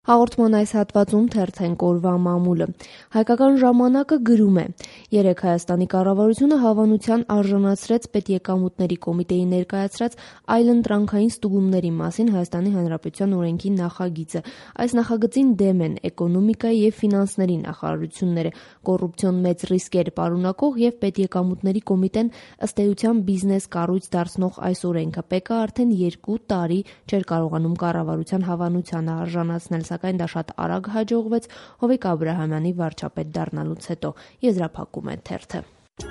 Հաղորդման այս հատվածում թերթենք օրվա մամուլը։ Հայկական ժամանակը գրում է. երեկ Հայաստանի կառավարությունը հավանության արժանացրեց Պետեկամուտների կոմիտեի ներկայացրած այլընտրանքային ստուգումների մասին Հայաստանի Հանրապետության օրենքի նախագիծը։ Այս նախագծին դեմ են էկոնոմիկայի և ֆինանսների նախարարությունները, կոռուպցիոն մեծ ռիսկեր պարունակող և Պետեկամուտների կոմիտեն ըստ էության բիզնես կառույց դարձնող այս օրենքը ՊԿ-ը արդեն 2 տարի չէր կարողանում կառավարության հավանությանը արժանացնել, սակայն դա շատ արագ հաջողվեց Հովիկ Աբրահամյանի վարչապետ դառնալուց հետո, եզրափակում է թերթը։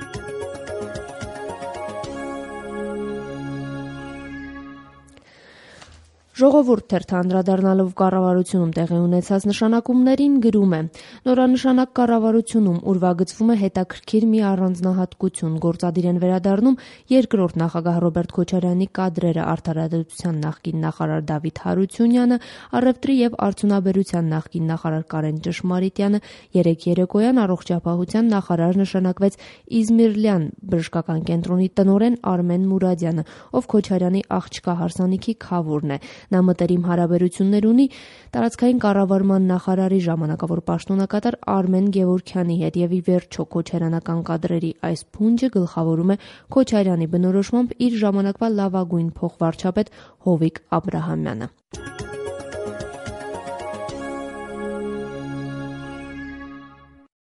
Ժողովուրդ թերթը անդրադառնալով կառավարությունում տեղի ունեցած նշանակումներին գրում է. նորանշանակ կառավարությունում ուրվագծվում է հետաքրքիր մի առանձնահատկություն, գործադիր են վերադառնում երկրորդ նախագահ Ռոբերտ Քոչարյանի կադրերը, արդարադատության նախկին նախարար Դավիթ Հարությունյանը, առևտրի և արդյունաբերության նախկին նախարար Կարեն Ճշմարիտյանը, երեկ երեկոյան առողջապահության նախարար նշանակվեց Իզմիրլյան բժշկական կենտրոնի տնօրեն Արմեն Մուրադյանը, ով Քոչարյանի աղջկա հարսանիքի քավորն է։ Նա մտերիմ հարաբերություններ ունի տարածքային կառավարման նախարարի ժամանակավոր պաշտոնակատար Արմեն Գևորգյանի հետ և ի վերջո քոչարյանական կադրերի այս փունջը գլխավորում է Քոչարյանի բնորոշմամբ իր ժամանակվա լավագույն փոխվարչապետ Հովիկ Աբրահամյանը։